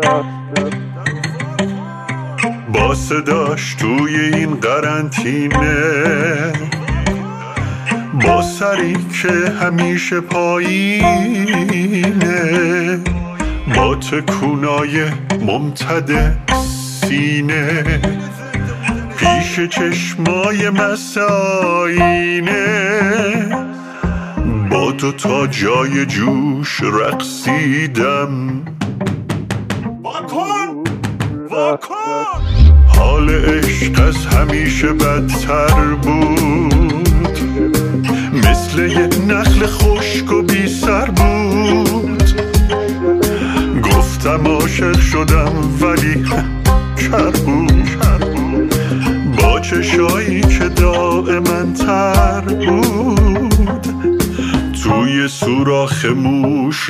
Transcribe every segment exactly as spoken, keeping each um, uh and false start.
با صداش توی این قرنطینه، با سری که همیشه پایینه، با تکونای ممتد سینه، پیش چشمای مساینه، با دو تا جای جوش رقصیدم. واکن واکن. حال عشق از همیشه بدتر بود، مثل یه نخل خشک و بی سر بود. گفتم عاشق شدم ولی کر بود، با چشایی که دائما تر بود. توی سوراخ موش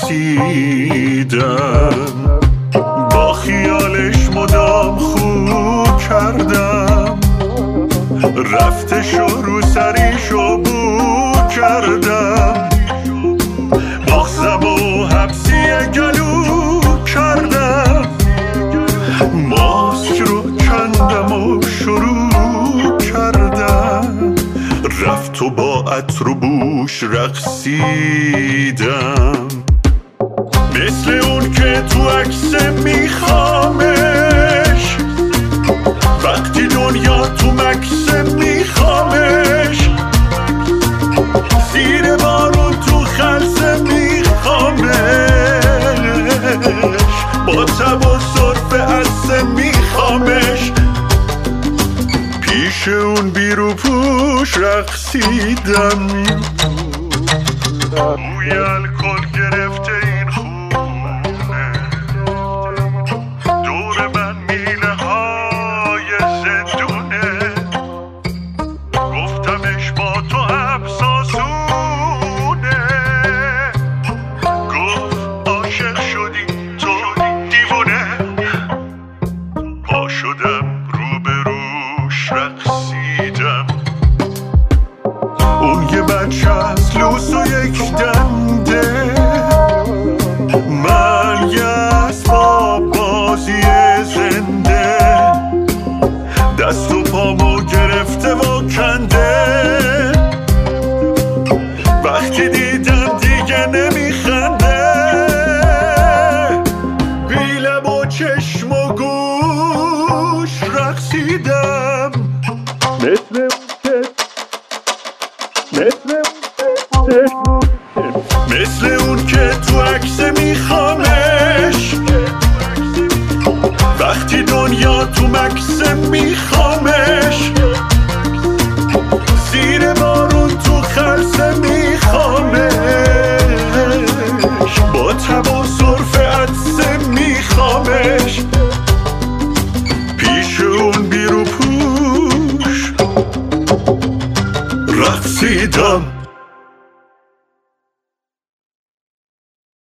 رقصیدم، با خیالش مدام خوب کردم. رفتشو رو سریشو بو کردم، بغزم و حبسی گلو کردم. ماسک رو کندم و شروع کردم، رفت و با عطر و بوش رقصیدم. مثل اون که تو عکس میخوامش، وقتی دنیا تو مکس میخوامش. زیر بارون تو خلصه میخوامش، با تب و صرف عسه میخوامش. پیش اون بیرو پوش رقصیدم. بوی الکل گرفته این خونه، دور من میله های زندونه. گفتمش با تو افساسونه، گفت عاشق شدی تو دیوونه. پا شدم روبروش رقصیدم. اون یه بچه از لوس و یک دنده، من یه اسباب بازی زنده. دست و پامو گرفته و کنده، وقتی دیدم دیگه نمیخنده. بی لب و چشم و گوش رقصیدم. مثل مثل مثل اون که تو عکس میخوامش، وقتی دنیا تو مکس میخوامش. زیر بارون تو خلصه میخوامش، با تب و صرف عدسه میخوامش. پیش اون بیرو پوش رقصیدم.